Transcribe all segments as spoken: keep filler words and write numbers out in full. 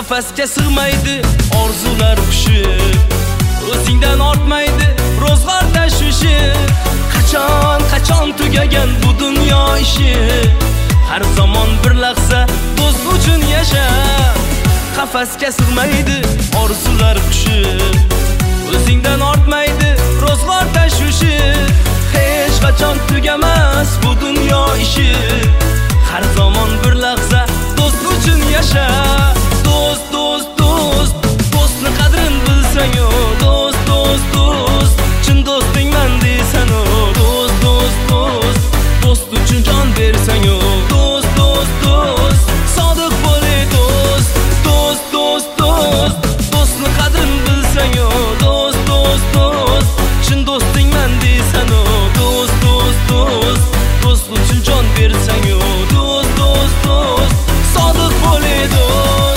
Qafasga sig'maydi orzular qushi, o'zingdan ortmaydi ro'zg'or tashvishi. Qachon qachon tugagan bu dunyo ishi, har zamon bir lahza do'st uchun yasha. Qafasga sig'maydi orzular qushi, o'zingdan ortmaydi ro'zg'or tashvishi. Hech qachon tugamas bu dunyo ishi, har zamon bir lahza do'st uchun yasha. Do'st, do'st, do'st, do'stni qadrin bilsang-u, do'st, do'st, do'st, chin do'stingman deysan-u. Do'st, do'st, do'st, do'st uchun jon bersang-u, do'st, do'st, do'st, sodiq bo'l ey do'st. Do'st, do'st, do'st, do'stni qadrin bilsang-u, do'st, do'st, do'st, chin do'stingman deysan-u. Do'st, do'st, do'st, do'st uchun jon bersang-u, do'st, do'st, do'st, sodiq bo'l ey do'st.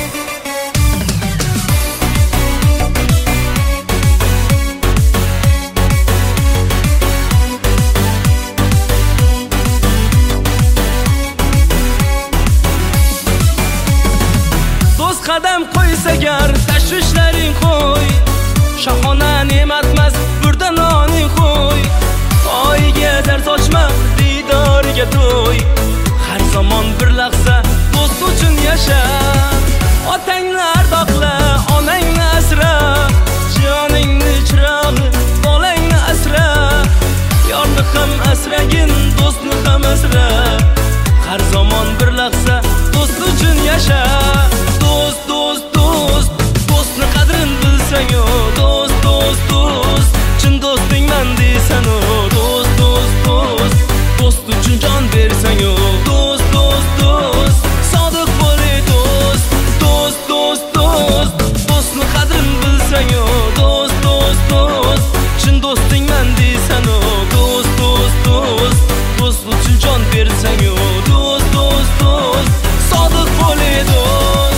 Qadam qo'ysa gar tashvishlaring qo'y, shohona ne'matmas burda noning qo'y. Oyga zar sochma diydoriga to'y, har zamon bir lahza do'st uchun yasha. Otangni ardoqla, onangni asra, joningni chirog'i bolangni asra. Yorni ham asragin, do'stni ham asra, har zamon bir lahza do'st uchun yasha. Do'st, do'st, do'st, do'stni qadrin bilsang-u, do'st, do'st, do'st, chin do'stingman deysan-u. Do'st, do'st, do'st, do'st uchun jon bersang-u, do'st, do'st, do'st, sodiq bo'l ey do'st. Do'st, do'st, do'st, do'stni qadrin bilsang-u, do'st, do'st, do'st, chin do'stingman deysan-u. Do'st, do'st, do'st, do'st uchun jon bersang-u, do'st, do'st, do'st, sodiq bo'l ey do'st.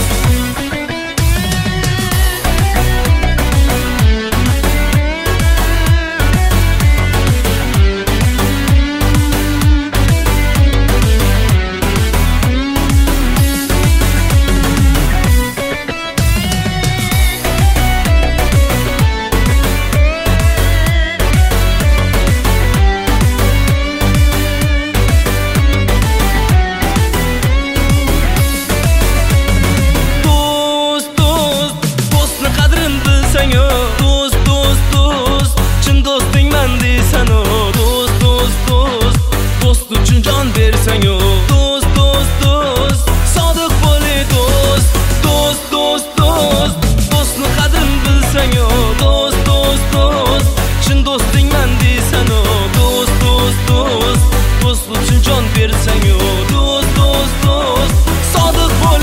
Do'st, do'st, do'st, chin do'stingman deysan-u. Do'st, do'st, do'st, do'st uchun jon bersang-u. Do'st, do'st, do'st, sodiq bo'l ey do'st. Do'st, do'st, do'st, do'stni qadrin bilsang-u, do'st, do'st, do'st, chin do'stingman deysan-u. Do'st, do'st, do'st, do'st uchun jon bersang-u, do'st, do'st, do'st, sodiq bo'l